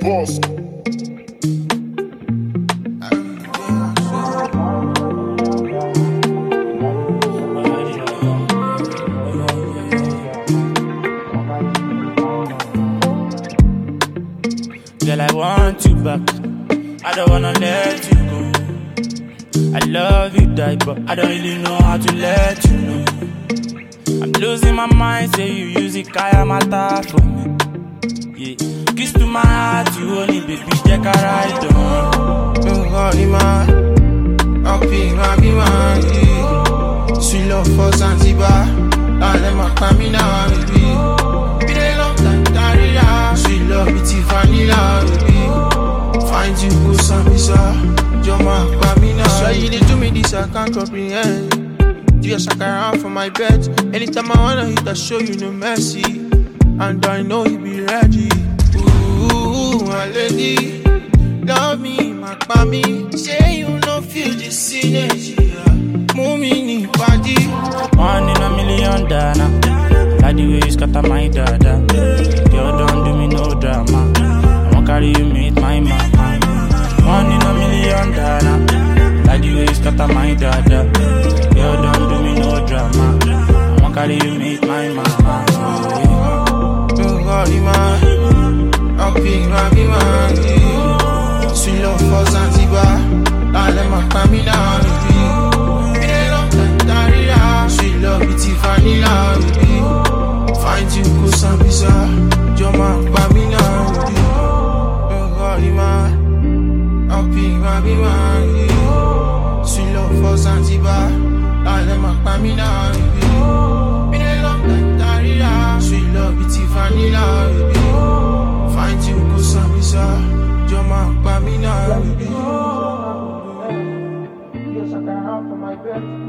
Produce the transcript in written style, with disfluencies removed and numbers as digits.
boss. Girl, I want you back. I don't wanna let you go. I love you, die, but I don't really know how to let you know. I'm losing my mind, say you use it, kaya mata for me. Yeah, kiss to my heart, you only baby, check a ride on. Oh God, man, I'll be my yeah. Sweet love for Zanzibar, I let my camina, baby. Been a long time, Darila. Sweet love, it's vanilla, baby. Find you, go some pizza, Joma, Pamina. So you did to me this, I can't comprehend. You just around for my bed. Anytime I wanna hit the show, you no mercy. And I know you be ready. Ooh, my lady, love me, my mommy. Say you no feel the synergy. Move me, body. 1 in a million, Dana. Like the way you scatter my dada. Girl, don't do me no drama. I won't carry you, meet my mama. 1 in a million, Dana. Like the way you scatter my dada. Girl, don't do me no drama. I won't carry you, meet my mama. Oh God, man, I'll be my yeah. Sweet love for Zanzibar, I let my camina, baby. Been a long time, Darila. Sweet love, it's vanilla, baby. Find you, go some pizza, Joma, Pamina, baby. Oh God, man, I'll be my yeah. Sweet love for Zanzibar, I let my camina, baby. Been a long time, Darila. Sweet love, it's vanilla, baby. Find you, go some pizza, Joma, Pamina, baby. Yes, I can help for my bed.